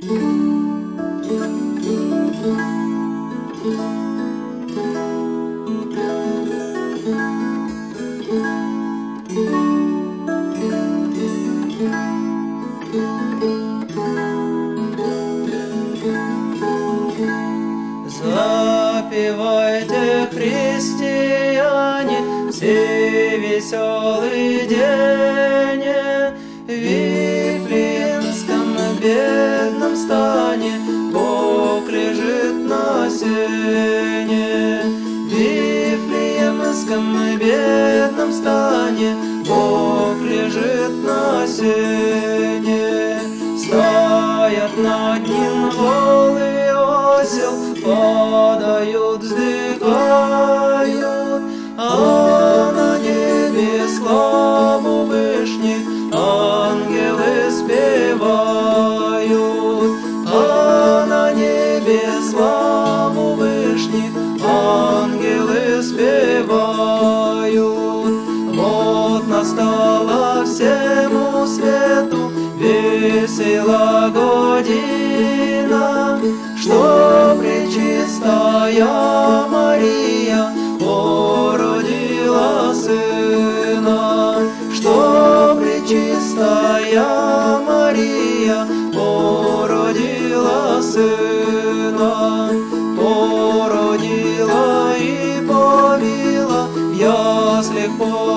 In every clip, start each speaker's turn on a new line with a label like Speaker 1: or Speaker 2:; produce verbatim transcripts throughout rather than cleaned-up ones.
Speaker 1: Запевайте, христиане, все веселый день, в Вифлеемском бедном стане Бог лежит на сене. В Вифлеемском бедном стане Бог лежит на сене. Стоят над ним вол и осел, падают, вздыхают, а на небе славу вышних ангелы спевают, а на небе славу вышних ангелы спевают. Вот настала всему свету весела година, что пречистая Мария породила сына, что пречистая Мария породила сына, породила и повила, в яслях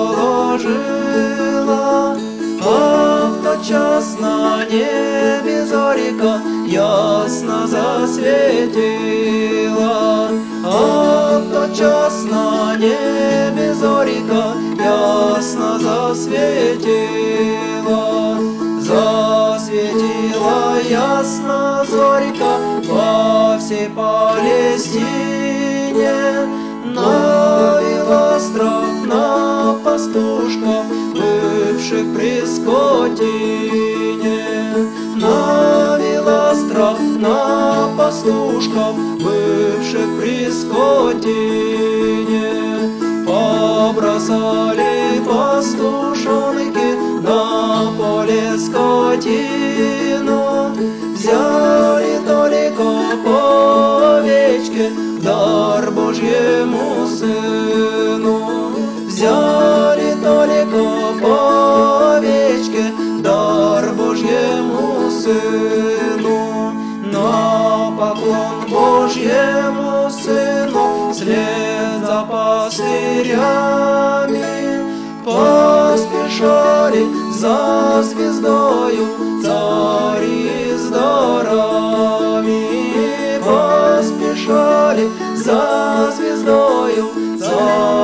Speaker 1: положила, а в тот час на небе зорька ясно засветила, а в тот час на небе зорька ясно засветила. Засветила ясно зорька во всей Палестине, навела страх на пастушков, бывших при скотине, навела страх на пастушков, бывших при скотине. Побросали пастушонки на поле скотину, взяли только по овечке дар Божьему сыну, взяли только по овечке дар Божьему сыну. На поклон Божьему сыну вслед за пастырями поспешали за звездою цари с дарами, поспешали за звездою цари.